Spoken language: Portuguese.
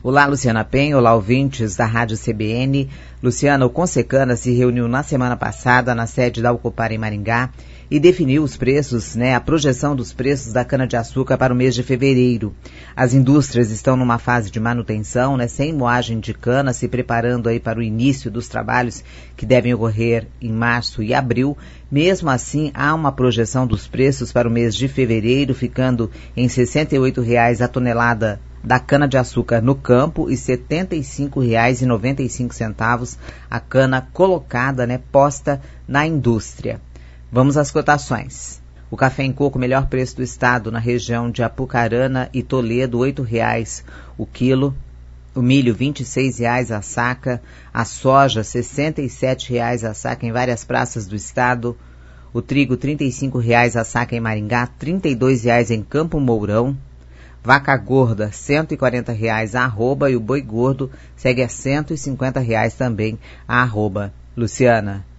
Olá, Luciana Penha. Olá, ouvintes da Rádio CBN. Luciana, o Consecana se reuniu na semana passada na sede da Alcopar em Maringá e definiu os preços, a projeção dos preços da cana-de-açúcar para o mês de fevereiro. As indústrias estão numa fase de manutenção, sem moagem de cana, se preparando aí para o início dos trabalhos que devem ocorrer em março e abril. Mesmo assim, há uma projeção dos preços para o mês de fevereiro, ficando em R$ 68,00 a tonelada da cana-de-açúcar no campo e R$ 75,95 a cana colocada, posta na indústria. Vamos às cotações. O café em coco, melhor preço do estado, na região de Apucarana e Toledo, R$ 8,00 o quilo. O milho, R$ 26,00 a saca. A soja, R$ 67,00 a saca em várias praças do estado. O trigo, R$ 35,00 a saca em Maringá, R$ 32,00 em Campo Mourão. Vaca gorda, R$ 140,00 a arroba, e o boi gordo segue a R$ 150,00 também a arroba. Luciana.